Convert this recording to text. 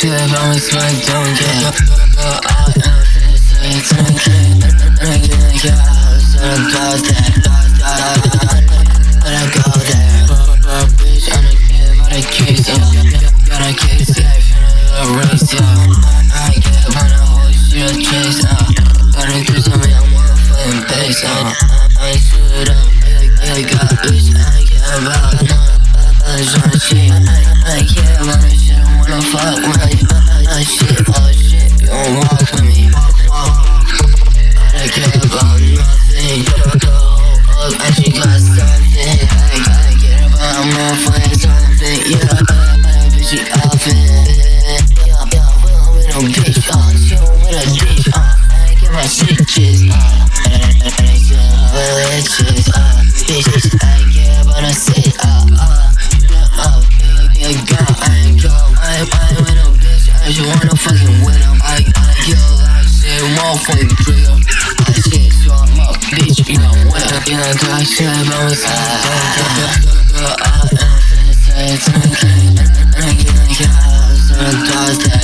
shit, I'm a sweat, don't care. I am finna say it to me, yeah, so I go there, but I go there. Bitch, I'm a kid, but I case, got a case, yeah, finna race, yeah. I get up on the whole shit, chase, got a cruise on me, I'm motherfucking bass, I shoot up, I got bitch, I ain't care about tryna cheat, I ain't care about this shit, I wanna fuck with you. Shit, you don't walk with me. I don't care about nothing. Go up and she got something. I gotta get about a motherfucking something. Yeah, bitch, she outfit. Yeah, we don't with no bitch. She don't with a bitch. I get my stitches. I get her bitches. Bitches, I get about a sit. I just wanna fucking win up. I get a lot of shit, motherfucking trigger. I shit, so I'm up, bitch, you know what? You know, talk shit, but I'm a I am finna say it to me, yeah, so I got that.